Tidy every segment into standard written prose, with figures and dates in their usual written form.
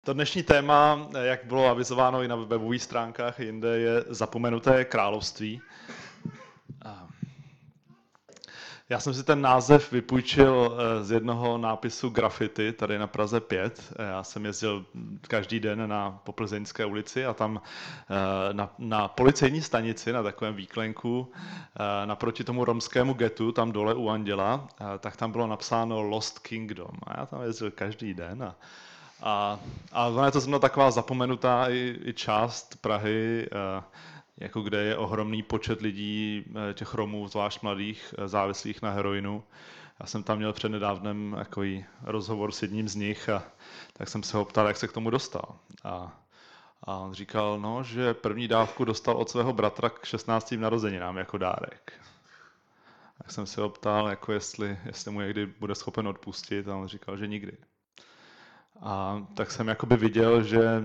To dnešní téma, jak bylo avizováno i na webových stránkách jinde, je zapomenuté království. Já jsem si ten název vypůjčil z jednoho nápisu graffiti tady na Praze 5. Já jsem jezdil každý den po Plzeňské ulici a tam na policejní stanici, na takovém výklenku, naproti tomu romskému getu, tam dole u Anděla, tak tam bylo napsáno Lost Kingdom. A já tam jezdil každý den. A ona je to zrovna taková zapomenutá i část Prahy, jako kde je ohromný počet lidí, těch Romů, zvlášť mladých, závislých na heroinu. Já jsem tam měl přednedávnem takový rozhovor s jedním z nich a tak jsem se ho ptal, jak se k tomu dostal. A on říkal, no, že první dávku dostal od svého bratra k 16. narozeninám jako dárek. Tak jsem se ho ptal, jako jestli mu někdy bude schopen odpustit, a on říkal, že nikdy. A tak jsem jakoby viděl, že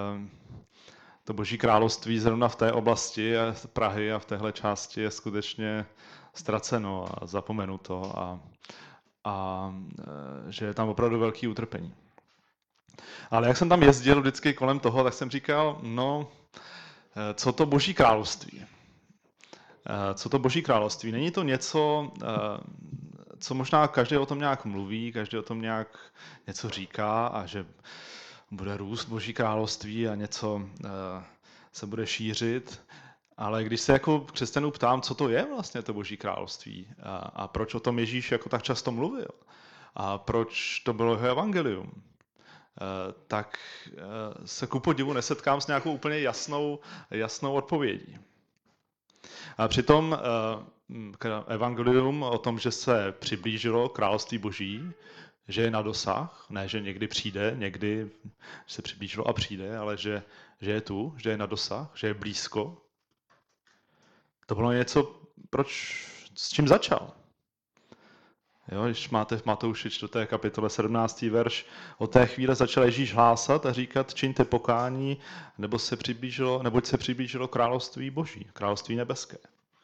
to Boží království zrovna v té oblasti Prahy a v téhle části je skutečně ztraceno a zapomenuto a že je tam opravdu velký utrpení. Ale jak jsem tam jezdil vždycky kolem toho, tak jsem říkal, no, co to Boží království? Co to Boží království? Není to něco, co možná každý o tom nějak mluví, každý o tom nějak něco říká a že bude růst Boží království a něco se bude šířit. Ale když se jako křesťanů ptám, co to je vlastně to Boží království a proč o tom Ježíš jako tak často mluvil a proč to bylo jeho evangelium, tak se ku podivu nesetkám s nějakou úplně jasnou odpovědí. A přitom evangelium o tom, že se přiblížilo království Boží, že je na dosah, ne, že někdy přijde, někdy se přiblížilo a přijde, ale že je tu, že je na dosah, že je blízko. To bylo něco, s čím začal. Jo, když máte v Matouši 4. kapitole 17. verš, od té chvíle začal Ježíš hlásat a říkat, čiňte pokání, neboť se přiblížilo království Boží, království nebeské.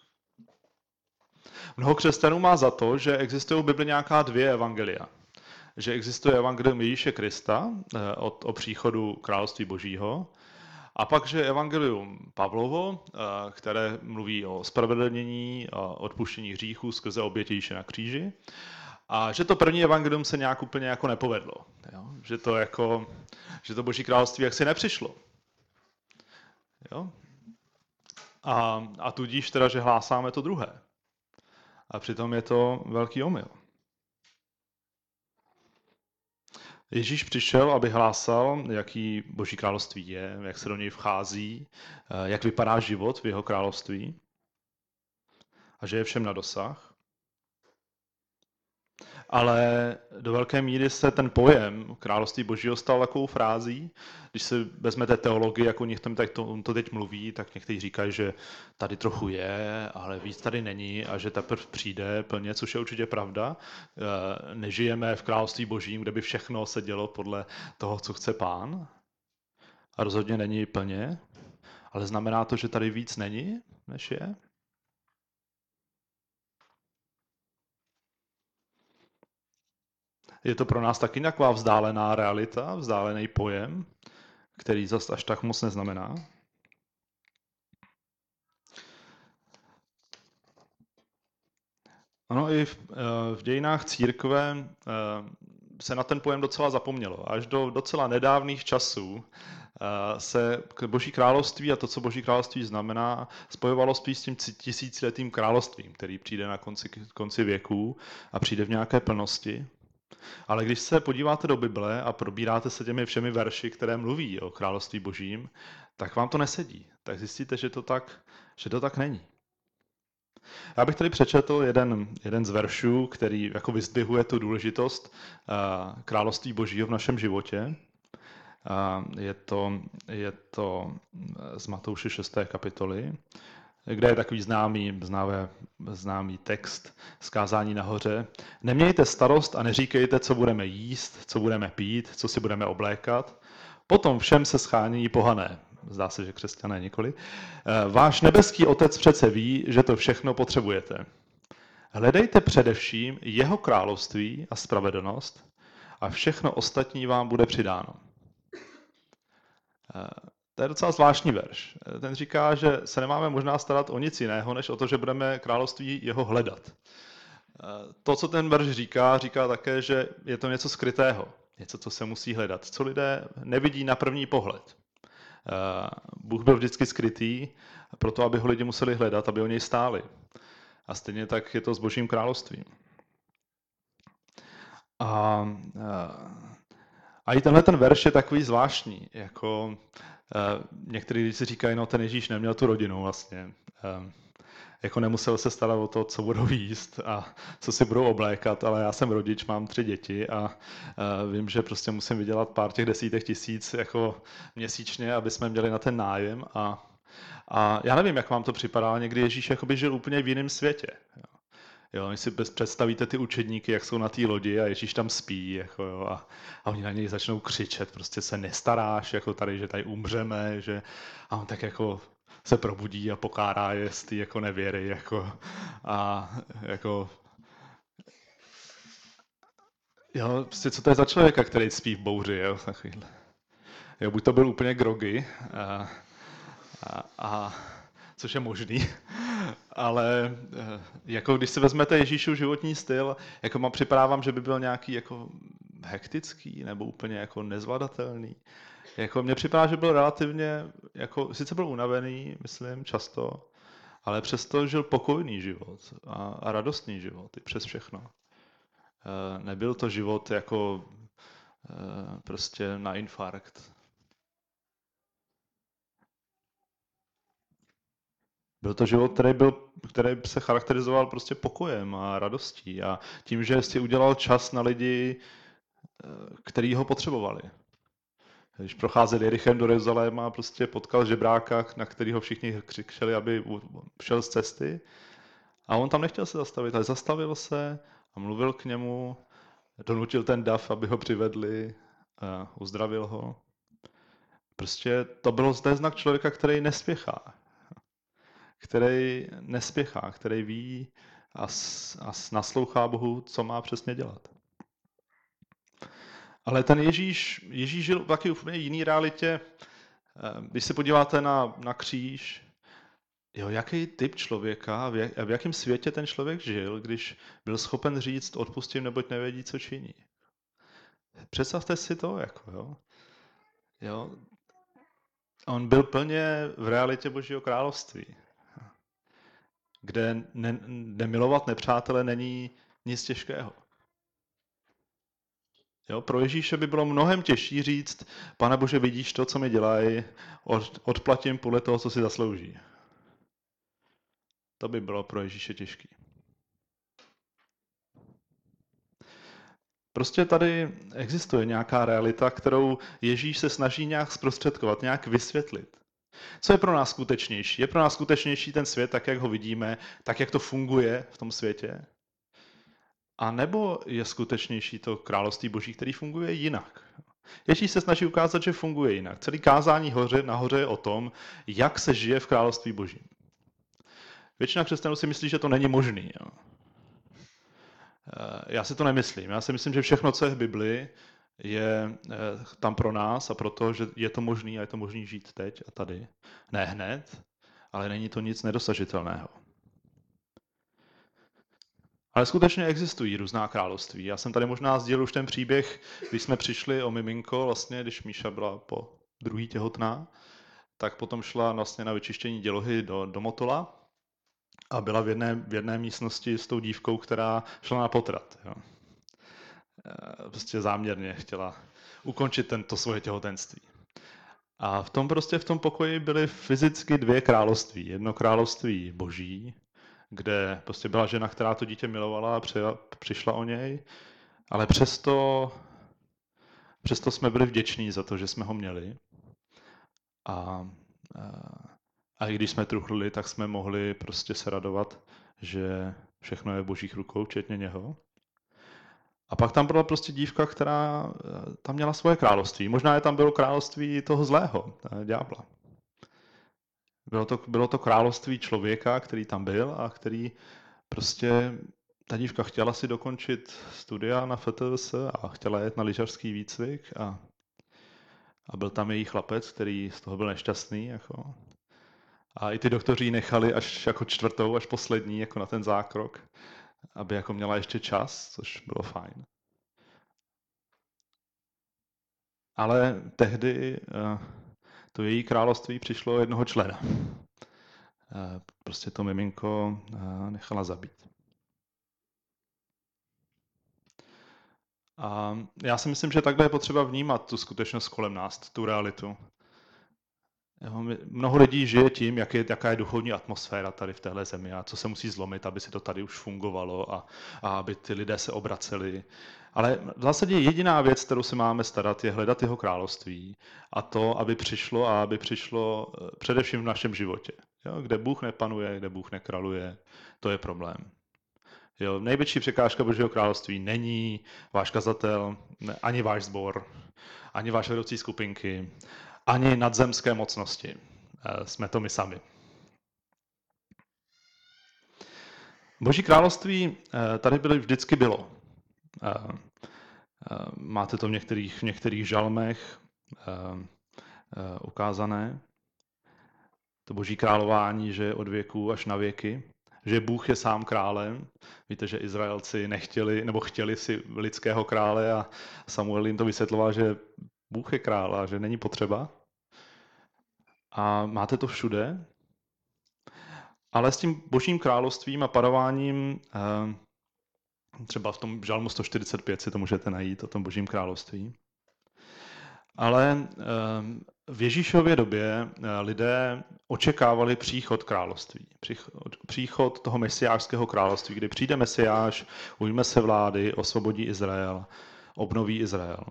Mnoho křesťanů má za to, že existují v Bibli nějaká dvě evangelia. Že existuje evangelium Ježíše Krista o příchodu království Božího, a pak, že evangelium Pavlovo, které mluví o spravedlnění, o odpuštění hříchů skrze oběť Ježíše na kříži, a že to první evangelium se nějak úplně jako nepovedlo. Jo? Že to Boží království jaksi nepřišlo. Jo? A tudíž teda, že hlásáme to druhé. A přitom je to velký omyl. Ježíš přišel, aby hlásal, jaký Boží království je, jak se do něj vchází, jak vypadá život v jeho království a že je všem na dosah. Ale do velké míry se ten pojem království Božího stal takovou frází. Když si vezmete teologii, jak o nich to teď mluví, tak někteří říkají, že tady trochu je, ale víc tady není a že teprve přijde plně, což je určitě pravda. Nežijeme v království Božím, kde by všechno se dělo podle toho, co chce Pán. A rozhodně není plně. Ale znamená to, že tady víc není, než je? Je to pro nás taky taková vzdálená realita, vzdálený pojem, který zas až tak moc neznamená. Ono i v dějinách církve se na ten pojem docela zapomnělo. Až do docela nedávných časů se Boží království a to, co Boží království znamená, spojovalo spíš s tím tisíciletým královstvím, který přijde na konci věků a přijde v nějaké plnosti. Ale když se podíváte do Bible a probíráte se těmi všemi verši, které mluví o království Božím, tak vám to nesedí. Tak zjistíte, že to tak není. Já bych tady přečetl jeden z veršů, který jako vyzdvihuje tu důležitost království Božího v našem životě. Je to z Matouše 6. kapitoly, kde je takový známý text z kázání nahoře. Nemějte starost a neříkejte, co budeme jíst, co budeme pít, co si budeme oblékat. Potom všem se schání pohané. Zdá se, že křesťané nikoli. Váš nebeský Otec přece ví, že to všechno potřebujete. Hledejte především jeho království a spravedlnost a všechno ostatní vám bude přidáno. To je docela zvláštní verš. Ten říká, že se nemáme možná starat o nic jiného, než o to, že budeme království jeho hledat. To, co ten verš říká, říká také, že je to něco skrytého, něco, co se musí hledat, co lidé nevidí na první pohled. Bůh byl vždycky skrytý, proto aby ho lidi museli hledat, aby o něj stáli. A stejně tak je to s Božím královstvím. A i tenhle ten verš je takový zvláštní, jako někteří lidi si říkají, no ten Ježíš neměl tu rodinu vlastně, jako nemusel se starat o to, co budou jíst a co si budou oblékat, ale já jsem rodič, mám 3 děti a vím, že prostě musím vydělat pár těch desítek tisíc jako měsíčně, aby jsme měli na ten nájem a já nevím, jak vám to připadá, někdy Ježíš jakoby žil úplně v jiném světě. Jo, když si představíte ty učedníky, jak jsou na té lodi a Ježíš tam spí, jako jo, a oni na něj začnou křičet, prostě se nestaráš, jako tady, že tady umřeme, a on tak jako se probudí a pokárá je z té jako nevěry, jako, a jako, jo, prostě co to je za člověka, který spí v bouři, jo, takovýhle. Jo, buď to byl úplně groggy, což je možný, ale jako když si vezmete Ježíšův životní styl, jako mám připadávám, že by byl nějaký jako hektický nebo úplně jako nezvladatelný. Jako mně připadá, že byl relativně, jako sice byl unavený, myslím, často, ale přesto žil pokojný život a radostný život i přes všechno. Nebyl to život jako prostě na infarkt. Byl to život, který se charakterizoval prostě pokojem a radostí a tím, že si udělal čas na lidi, kteří ho potřebovali. Když procházel Jerichem do Jeruzaléma, prostě potkal žebráka, na kterého všichni křičeli, aby šel z cesty. A on tam nechtěl se zastavit, ale zastavil se a mluvil k němu, donutil ten dav, aby ho přivedli, uzdravil ho. Prostě to bylo zde znak člověka, který nespěchá, který ví a naslouchá Bohu, co má přesně dělat. Ale ten Ježíš žil v taky úplně jiný realitě. Když se podíváte na kříž, jo, jaký typ člověka, v jakém světě ten člověk žil, když byl schopen říct odpustím, neboť nevědí, co činí. Představte si to, jako jo. On byl plně v realitě Božího království, kde nemilovat nepřátele není nic těžkého. Jo, pro Ježíše by bylo mnohem těžší říct, Pane Bože, vidíš to, co mi dělají, odplatím podle toho, co si zaslouží. To by bylo pro Ježíše těžké. Prostě tady existuje nějaká realita, kterou Ježíš se snaží nějak zprostředkovat, nějak vysvětlit. Co je pro nás skutečnější? Je pro nás skutečnější ten svět, tak jak ho vidíme, tak jak to funguje v tom světě? A nebo je skutečnější to království Boží, který funguje jinak? Ježíš se snaží ukázat, že funguje jinak. Celý kázání nahoře je o tom, jak se žije v království Božím. Většina křesťanů si myslí, že to není možný. Jo. Já si to nemyslím. Já si myslím, že všechno, co je v Bibli, je tam pro nás a proto, že je to možný a je to možný žít teď a tady. Ne hned, ale není to nic nedosažitelného. Ale skutečně existují různá království. Já jsem tady možná sdělil už ten příběh, když jsme přišli o miminko, vlastně, když Míša byla po druhý těhotná, tak potom šla vlastně na vyčištění dělohy do Motola a byla v jedné místnosti s tou dívkou, která šla na potrat. Jo. Prostě záměrně chtěla ukončit to svoje těhotenství. A v tom pokoji byly fyzicky 2 království. Jedno království Boží, kde prostě byla žena, která to dítě milovala a přišla o něj, ale přesto jsme byli vděční za to, že jsme ho měli. A i když jsme truchlili, tak jsme mohli prostě se radovat, že všechno je v Božích rukou, včetně něho. A pak tam byla prostě dívka, která tam měla svoje království. Možná je tam bylo království toho zlého, ďábla. Bylo to království člověka, který tam byl a který prostě, ta dívka chtěla si dokončit studia na FTVS a chtěla jet na lyžařský výcvik a byl tam její chlapec, který z toho byl nešťastný. Jako. A i ty doktoři ji nechali až jako čtvrtou, až poslední, jako na ten zákrok, aby jako měla ještě čas, což bylo fajn. Ale tehdy to její království přišlo jednoho člena. Prostě to miminko nechala zabít. A já si myslím, že takhle je potřeba vnímat tu skutečnost kolem nás, tu realitu. Mnoho lidí žije tím, jaká je duchovní atmosféra tady v téhle zemi a co se musí zlomit, aby si to tady už fungovalo a aby ty lidé se obraceli. Ale v zásadě jediná věc, kterou se máme starat, je hledat jeho království a to, aby přišlo především v našem životě. Jo, kde Bůh nepanuje, kde Bůh nekráluje, to je problém. Jo, největší překážka Božího království není váš kazatel, ani váš sbor, ani vaše vedoucí skupinky, ani nadzemské mocnosti. Jsme to my sami. Boží království tady vždycky bylo. Máte to v některých žalmech ukázané. To boží králování, že je od věku až na věky. Že Bůh je sám králem. Víte, že Izraelci nechtěli, nebo chtěli si lidského krále a Samuel jim to vysvětloval, že Bůh je král a že není potřeba. A máte to všude. Ale s tím božím královstvím a parováním, třeba v tom žalmu 145 si to můžete najít o tom božím království. Ale v Ježíšově době lidé očekávali příchod království, příchod toho mesiášského království, kdy přijde mesiáš, ujme se vlády, osvobodí Izrael, obnoví Izrael.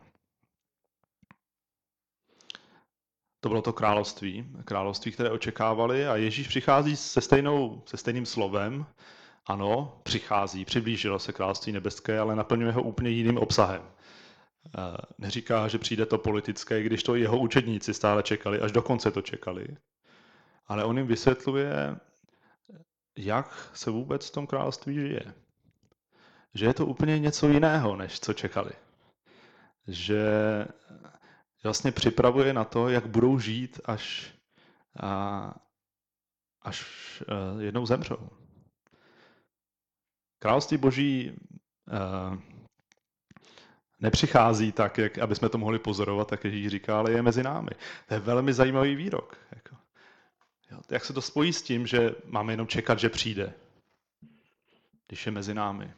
To bylo to království, které očekávali a Ježíš přichází se stejným slovem. Ano, přiblížilo se království nebeské, ale naplňuje ho úplně jiným obsahem. Neříká, že přijde to politické, když to jeho učedníci stále čekali, až do konce to čekali. Ale on jim vysvětluje, jak se vůbec v tom království žije. Že je to úplně něco jiného, než co čekali. Že vlastně připravuje na to, jak budou žít, až jednou zemřou. Království Boží nepřichází tak, aby jsme to mohli pozorovat, tak Ježíš říká, ale je mezi námi. To je velmi zajímavý výrok. Jak se to spojí s tím, že máme jenom čekat, že přijde, když je mezi námi.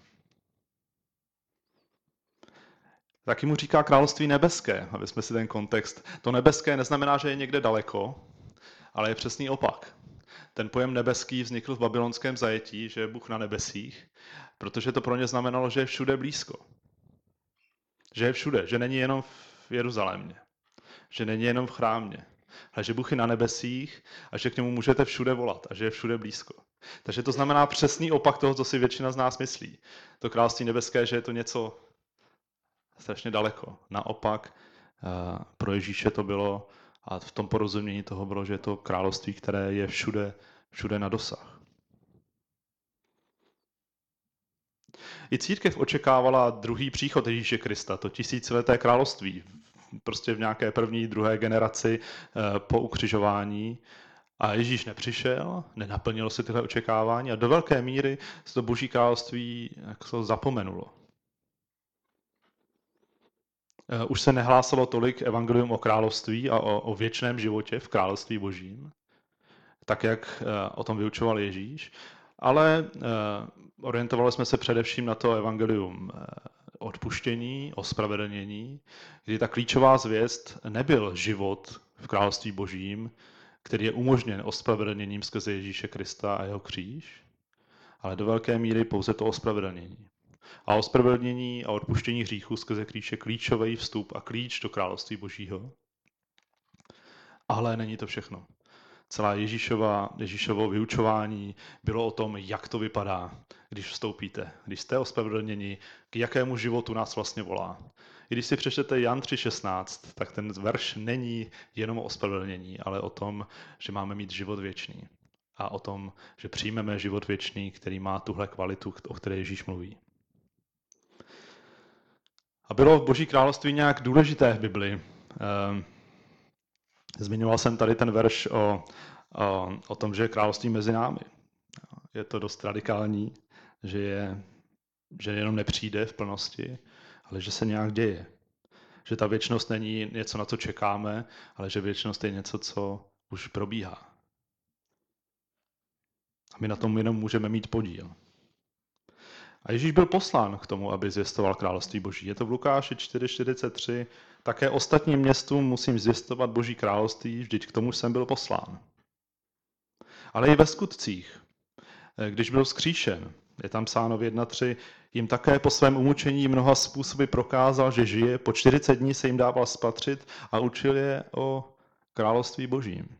Taky mu říká království nebeské, aby jsme si ten kontext. To nebeské neznamená, že je někde daleko, ale je přesný opak. Ten pojem nebeský vznikl v babylonském zajetí, že je Bůh na nebesích, protože to pro ně znamenalo, že je všude blízko. Že je všude, že není jenom v Jeruzalémě, že není jenom v chrámě, ale že Bůh je na nebesích a že k němu můžete všude volat a že je všude blízko. Takže to znamená přesný opak toho, co si většina z nás myslí. To království nebeské, že je to něco strašně daleko. Naopak pro Ježíše to bylo, a v tom porozumění toho bylo, že je to království, které je všude na dosah. I církev očekávala druhý příchod Ježíše Krista, to tisícileté království, prostě v nějaké první, druhé generaci po ukřižování. A Ježíš nepřišel, nenaplnilo se tyhle očekávání a do velké míry se to boží království zapomenulo. Už se nehlásalo tolik evangelium o království a o věčném životě v království božím, tak jak o tom vyučoval Ježíš, ale orientovali jsme se především na to evangelium odpuštění, ospravedlnění, kdy ta klíčová zvěst nebyl život v království božím, který je umožněn ospravedlněním skrze Ježíše Krista a jeho kříž, ale do velké míry pouze to ospravedlnění. A ospravedlnění a odpuštění hříchů skrze kříž je klíčový vstup a klíč do království božího. Ale není to všechno. Celá Ježíšovo vyučování bylo o tom, jak to vypadá, když vstoupíte, když jste ospravedlněni, k jakému životu nás vlastně volá. I když si přečtete Jan 3,16, tak ten verš není jenom o ospravedlnění, ale o tom, že máme mít život věčný. A o tom, že přijmeme život věčný, který má tuhle kvalitu, o které Ježíš mluví. A bylo v Boží království nějak důležité v Bibli? Zmiňoval jsem tady ten verš o tom, že je království mezi námi. Je to dost radikální, že jenom nepřijde v plnosti, ale že se nějak děje. Že ta věčnost není něco, na co čekáme, ale že věčnost je něco, co už probíhá. A my na tom jenom můžeme mít podíl. A Ježíš byl poslán k tomu, aby zvěstoval království Boží. Je to v Lukáši 4:43. Také ostatním městům musím zvěstovat Boží království, vždyť k tomu jsem byl poslán. Ale i ve skutcích, když byl vzkříšen, je tam psáno v 1:3, jim také po svém umučení mnoha způsoby prokázal, že žije, po 40 dní se jim dával spatřit a učil je o království Božím.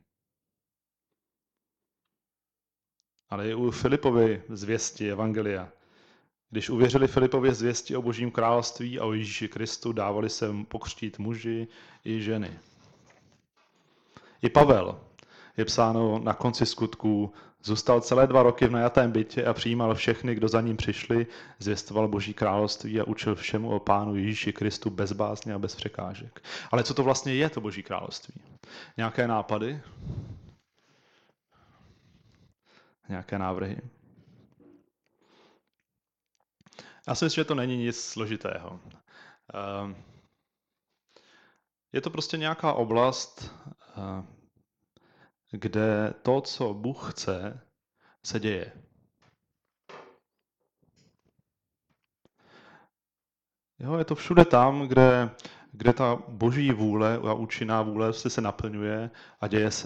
Ale i u Filipovy zvěsti evangelia. Když uvěřili Filipově zvěsti o Božím království a o Ježíši Kristu, dávali se pokřtít muži i ženy. I Pavel, je psáno na konci skutků, zůstal celé 2 roky v najatém bytě a přijímal všechny, kdo za ním přišli, zvěstoval Boží království a učil všemu o Pánu Ježíši Kristu bez bázně a bez překážek. Ale co to vlastně je, to Boží království? Nějaké nápady? Nějaké návrhy? Já si myslím, že to není nic složitého. Je to prostě nějaká oblast, kde to, co Bůh chce, se děje. Jo, je to všude tam, kde ta Boží vůle a účinná vůle se naplňuje a děje se.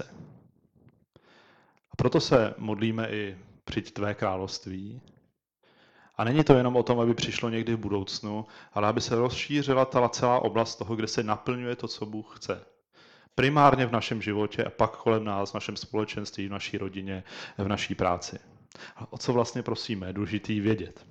A proto se modlíme i přijď tvé království. A není to jenom o tom, aby přišlo někdy v budoucnu, ale aby se rozšířila ta celá oblast toho, kde se naplňuje to, co Bůh chce. Primárně v našem životě a pak kolem nás, v našem společenství, v naší rodině, v naší práci. A o co vlastně prosíme, je důležitý vědět.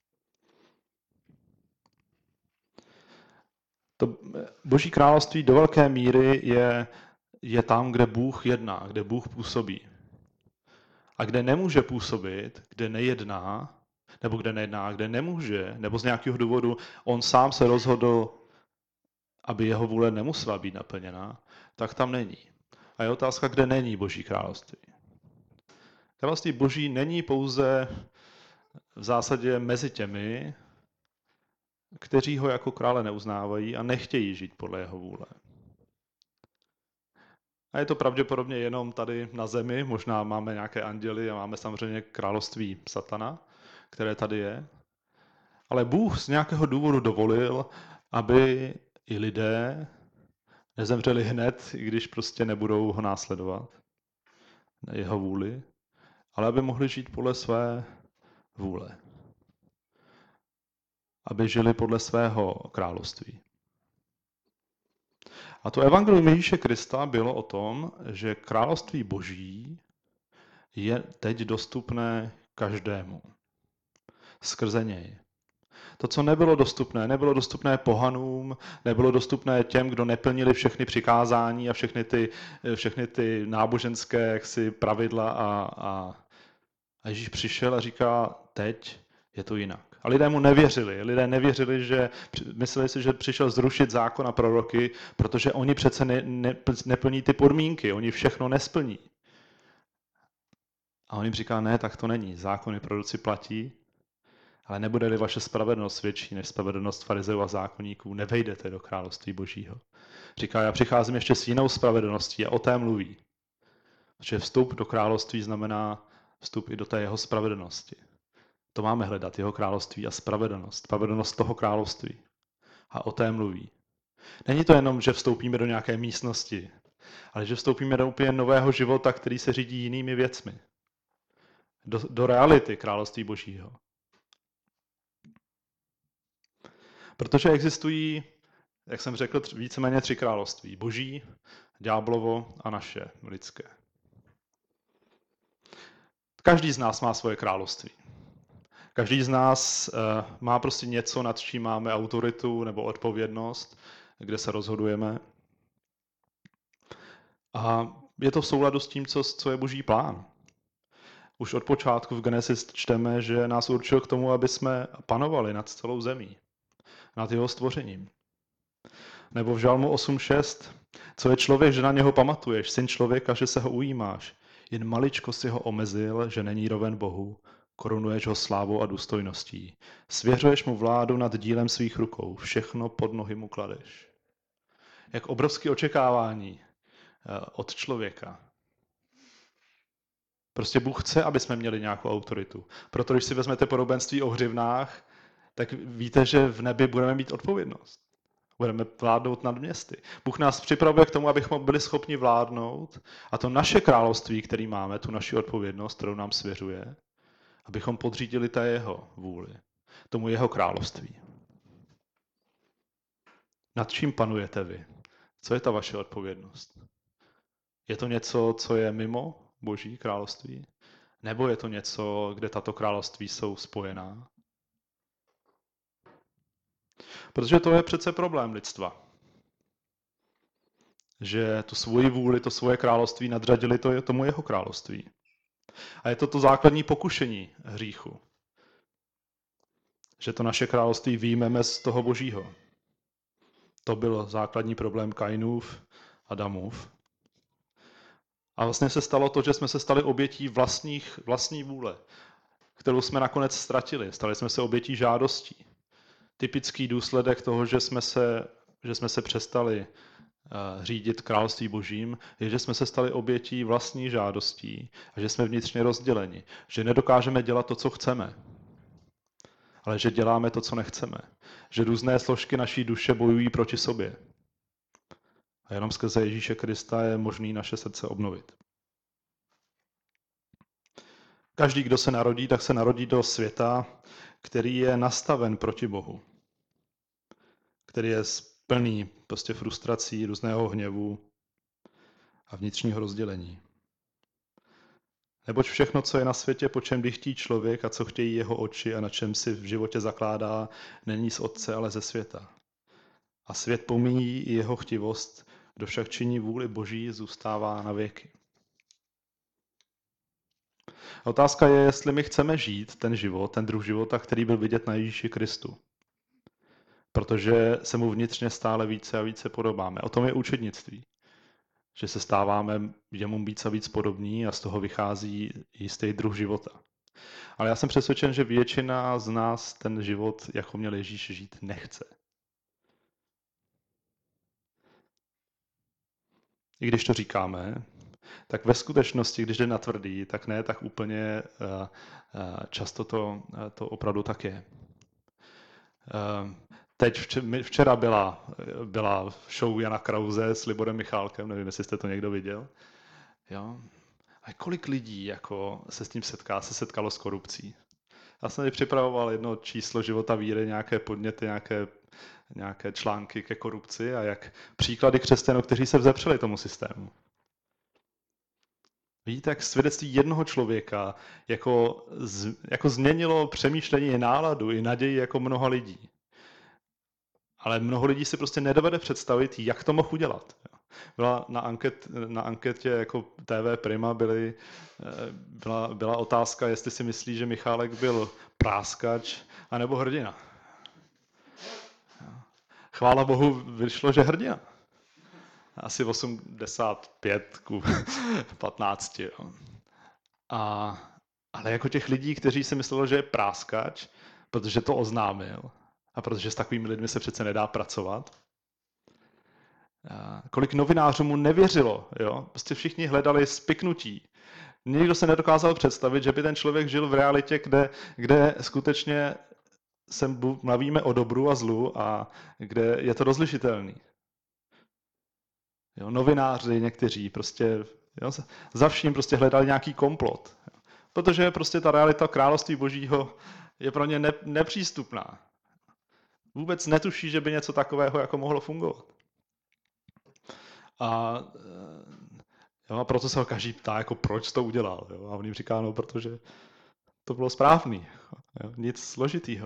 To Boží království do velké míry je tam, kde Bůh jedná, kde Bůh působí. A kde nemůže působit, kde nejedná, kde nemůže, nebo z nějakého důvodu on sám se rozhodl, aby jeho vůle nemusela být naplněna, tak tam není. A je otázka, kde není Boží království. Království Boží není pouze v zásadě mezi těmi, kteří ho jako krále neuznávají a nechtějí žít podle jeho vůle. A je to pravděpodobně jenom tady na zemi, možná máme nějaké anděly a máme samozřejmě království satana, které tady je. Ale Bůh z nějakého důvodu dovolil, aby i lidé nezemřeli hned, i když prostě nebudou ho následovat, jeho vůli, ale aby mohli žít podle své vůle. Aby žili podle svého království. A to evangelium Ježíše Krista bylo o tom, že království Boží je teď dostupné každému. Skrze něj. To, co nebylo dostupné pohanům, nebylo dostupné těm, kdo neplnili všechny přikázání a všechny ty náboženské jaksi pravidla a Ježíš přišel a říká, teď je to jinak. A lidé mu nevěřili. Lidé nevěřili, mysleli si, že přišel zrušit zákon a proroky, protože oni přece neplní ty podmínky, oni všechno nesplní. A on jim říká, ne, tak to není. Zákony proroci platí, ale nebude-li vaše spravedlnost větší než spravedlnost farizeů a zákonníků, nevejdete do království Božího. Říká, já přicházím ještě s jinou spravedlností a o té mluví. Protože vstup do království znamená vstup i do té jeho spravedlnosti. To máme hledat, jeho království a spravedlnost toho království. A o té mluví. Není to jenom, že vstoupíme do nějaké místnosti, ale že vstoupíme do úplně nového života, který se řídí jinými věcmi. Do reality království Božího. Protože existují, jak jsem řekl, víceméně 3 království. Boží, ďáblovo a naše, lidské. Každý z nás má svoje království. Každý z nás má prostě něco, nad čím máme autoritu nebo odpovědnost, kde se rozhodujeme. A je to v souladu s tím, co je Boží plán. Už od počátku v Genesis čteme, že nás určil k tomu, aby jsme panovali nad celou zemí, nad jeho stvořením. Nebo v Žalmu 8.6. Co je člověk, že na něho pamatuješ, syn člověka, že se ho ujímáš. Jen maličko si ho omezil, že není roven Bohu. Korunuješ ho slávou a důstojností. Svěřuješ mu vládu nad dílem svých rukou. Všechno pod nohy mu kladeš. Jak obrovské očekávání od člověka. Prostě Bůh chce, aby jsme měli nějakou autoritu. Proto, když si vezmete podobenství o hřivnách, tak víte, že v nebi budeme mít odpovědnost. Budeme vládnout nad městy. Bůh nás připravuje k tomu, abychom byli schopni vládnout a to naše království, který máme, tu naši odpovědnost, kterou nám svěřuje, abychom podřídili té jeho vůli, tomu jeho království. Nad čím panujete vy? Co je ta vaše odpovědnost? Je to něco, co je mimo Boží království? Nebo je to něco, kde tato království jsou spojená? Protože to je přece problém lidstva. Že tu svoji vůli, to svoje království nadřadili tomu jeho království. A je to základní pokušení hříchu. Že to naše království vyjmeme z toho Božího. To byl základní problém Kainův, Adamův. A vlastně se stalo to, že jsme se stali obětí vlastní vůle, kterou jsme nakonec ztratili. Stali jsme se obětí žádostí. Typický důsledek toho, že jsme se přestali řídit království Božím, je, že jsme se stali obětí vlastní žádostí a že jsme vnitřně rozděleni. Že nedokážeme dělat to, co chceme, ale že děláme to, co nechceme. Že různé složky naší duše bojují proti sobě. A jenom skrze Ježíše Krista je možný naše srdce obnovit. Každý, kdo se narodí, tak se narodí do světa, který je nastaven proti Bohu. Který je plný prostě frustrací, různého hněvu a vnitřního rozdělení. Neboť všechno, co je na světě, po čem dychtí člověk a co chtějí jeho oči a na čem si v životě zakládá, není z Otce, ale ze světa. A svět pomíjí i jeho chtivost, kdo však činí vůli Boží, zůstává na věky. Otázka je, jestli my chceme žít ten život, ten druh života, který byl vidět na Ježíši Kristu. Protože se mu vnitřně stále více a více podobáme. O tom je učednictví. Že se stáváme jemu víc a víc podobní a z toho vychází jistý druh života. Ale já jsem přesvědčen, že většina z nás ten život, jako měl Ježíš, žít nechce. I když to říkáme, tak ve skutečnosti, když jde na tvrdý, tak ne, tak úplně často to opravdu tak je. Teď včera byla show Jana Krause s Liborem Michálkem, nevím, jestli jste to někdo viděl. Jo? A kolik lidí jako se s tím se setkalo s korupcí? Já jsem tady připravoval jedno číslo života víry, nějaké podněty, nějaké články ke korupci a jak příklady křesťanů, kteří se vzepřeli tomu systému. Vidíte, jak svědectví jednoho člověka jako změnilo přemýšlení, náladu i naději jako mnoha lidí. Ale mnoho lidí si prostě nedovede představit, jak to mohl udělat. Byla na anketě jako TV Prima byla otázka, jestli si myslí, že Michálek byl práskač anebo hrdina. Chvála Bohu, vyšlo, že hrdina. Asi 85:15. Jo. Ale jako těch lidí, kteří si mysleli, že je práskač, protože to oznámil a protože s takovými lidmi se přece nedá pracovat. Kolik novinářů mu nevěřilo, jo? Prostě všichni hledali spiknutí. Nikdo se nedokázal představit, že by ten člověk žil v realitě, kde skutečně se mluvíme o dobru a zlu a kde je to rozlišitelný. Jo? Novináři někteří prostě za vším prostě hledali nějaký komplot. Protože prostě ta realita království Božího je pro ně nepřístupná. Vůbec netuší, že by něco takového jako mohlo fungovat. A proto se ho každý ptá, jako proč to udělal. Jo? A on jim říká, no, protože to bylo správný. Jo? Nic složitýho.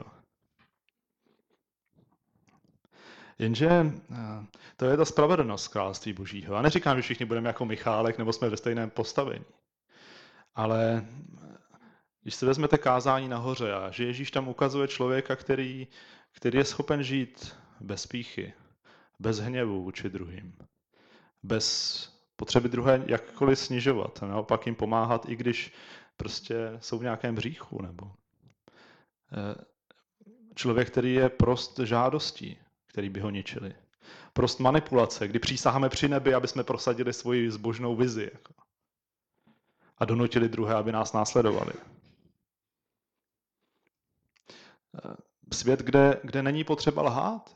Jenže to je ta spravedlnost království Božího. Já neříkám, že všichni budeme jako Michálek, nebo jsme ve stejném postavení. Ale když si vezmete kázání nahoře a že Ježíš tam ukazuje člověka, který je schopen žít bez pýchy, bez hněvu vůči druhým, bez potřeby druhé jakkoliv snižovat, naopak jim pomáhat, i když prostě jsou v nějakém hříchu, nebo člověk, který je prost žádostí, který by ho ničili. Prost manipulace, kdy přísaháme při nebi, aby jsme prosadili svoji zbožnou vizi a donutili druhé, aby nás následovali. Svět, kde není potřeba lhát.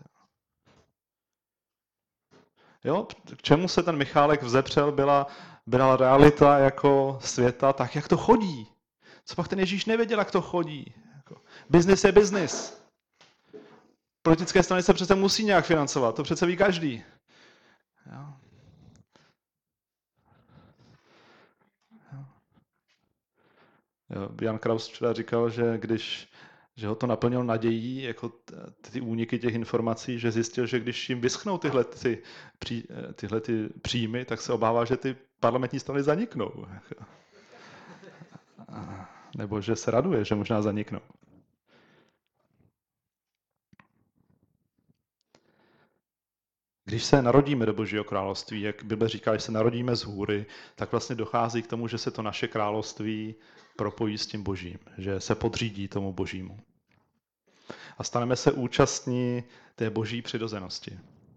Jo? K čemu se ten Michálek vzepřel, byla realita jako světa, tak jak to chodí. Co pak ten Ježíš nevěděl, jak to chodí. Biznis je biznis. Politické strany se přece musí nějak financovat, to přece ví každý. Jo? Jo, Jan Kraus včera říkal, že ho to naplnilo nadějí, jako ty úniky těch informací, že zjistil, že když jim vyschnou tyhle příjmy, tak se obává, že ty parlamentní strany zaniknou. Nebo že se raduje, že možná zaniknou. Když se narodíme do Božího království, jak Bible říká, že se narodíme z hůry, tak vlastně dochází k tomu, že se to naše království propojí s tím Božím, že se podřídí tomu Božímu. A staneme se účastní té Boží přirozenosti.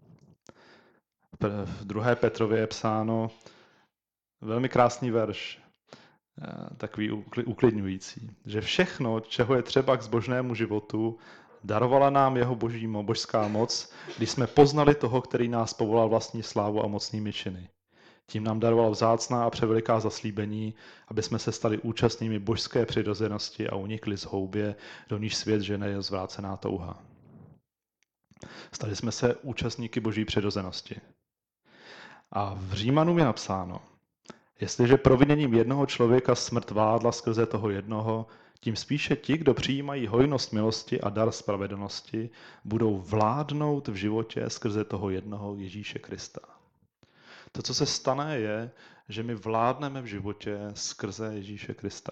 V 2. Petrově je psáno velmi krásný verš, takový uklidňující, že všechno, čeho je třeba k zbožnému životu, darovala nám jeho božská moc, když jsme poznali toho, který nás povolal vlastní slávu a mocnými činy. Tím nám daroval vzácná a převeliká zaslíbení, aby jsme se stali účastnými božské přirozenosti a unikli z houbě, do níž svět žene je zvrácená touha. Stali jsme se účastníky boží přirozenosti. A v Římanům je napsáno, jestliže proviněním jednoho člověka smrt vládla skrze toho jednoho, tím spíše ti, kdo přijímají hojnost milosti a dar spravedlnosti, budou vládnout v životě skrze toho jednoho Ježíše Krista. To, co se stane, je, že my vládneme v životě skrze Ježíše Krista.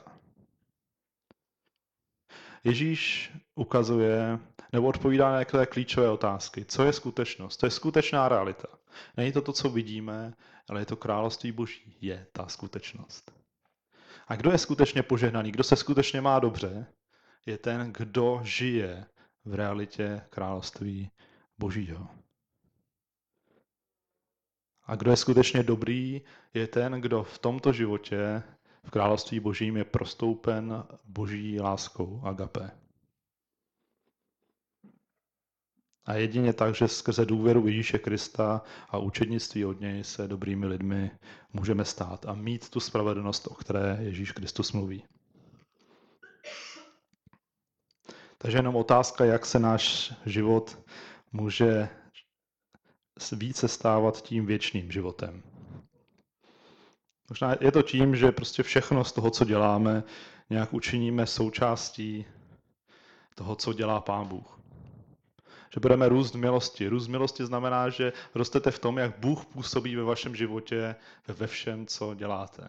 Ježíš ukazuje, nebo odpovídá na některé klíčové otázky. Co je skutečnost? To je skutečná realita. Není to, co vidíme, ale je to království Boží. Je ta skutečnost. A kdo je skutečně požehnaný, kdo se skutečně má dobře, je ten, kdo žije v realitě království Božího. A kdo je skutečně dobrý, je ten, kdo v tomto životě, v království Božím, je prostoupen Boží láskou, agape. A jedině tak, že skrze důvěru v Ježíše Krista a učednictví od něj se dobrými lidmi můžeme stát a mít tu spravedlnost, o které Ježíš Kristus mluví. Takže jenom otázka, jak se náš život může více stávat tím věčným životem. Možná je to tím, že prostě všechno z toho, co děláme, nějak učiníme součástí toho, co dělá Pán Bůh. Že budeme růst v milosti. Růst v milosti znamená, že rostete v tom, jak Bůh působí ve vašem životě, ve všem, co děláte.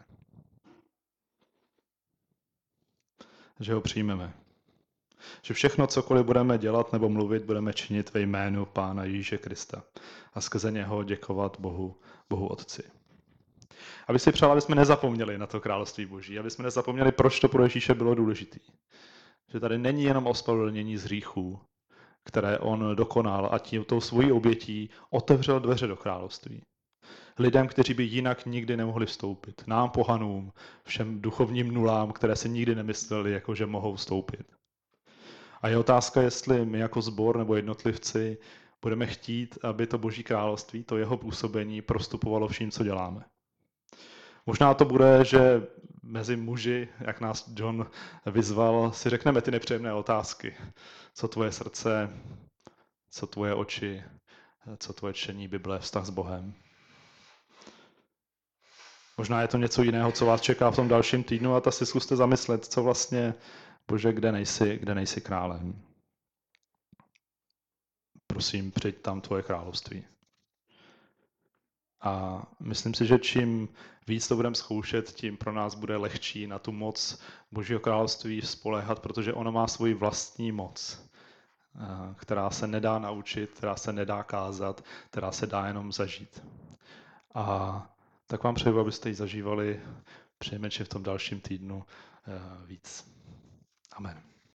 Že ho přijmeme. Že všechno, cokoliv budeme dělat nebo mluvit, budeme činit ve jménu Pána Ježíše Krista a skrze něho děkovat Bohu Otci. Aby si přál, aby jsme nezapomněli na to království Boží, aby jsme nezapomněli, proč to pro Ježíše bylo důležité. Že tady není jenom ospravedlnění z hříchů, které on dokonal a tím tou svojí obětí otevřel dveře do království. Lidem, kteří by jinak nikdy nemohli vstoupit. Nám, pohanům, všem duchovním nulám, které si nikdy nemysleli, jako že mohou vstoupit. A je otázka, jestli my jako sbor nebo jednotlivci budeme chtít, aby to Boží království, to jeho působení prostupovalo vším, co děláme. Možná to bude, že mezi muži, jak nás John vyzval, si řekneme ty nepříjemné otázky. Co tvoje srdce, co tvoje oči, co tvoje čtení Bible, vztah s Bohem. Možná je to něco jiného, co vás čeká v tom dalším týdnu a tak si zkuste zamyslet, co vlastně, Bože, kde nejsi králem. Prosím, přijď tam tvoje království. A myslím si, že čím víc to budeme zkoušet, tím pro nás bude lehčí na tu moc Božího království spoléhat, protože ono má svoji vlastní moc. která se nedá naučit, která se nedá kázat, která se dá jenom zažít. A tak vám přeju, abyste ji zažívali přinejmenším v tom dalším týdnu víc. Amen.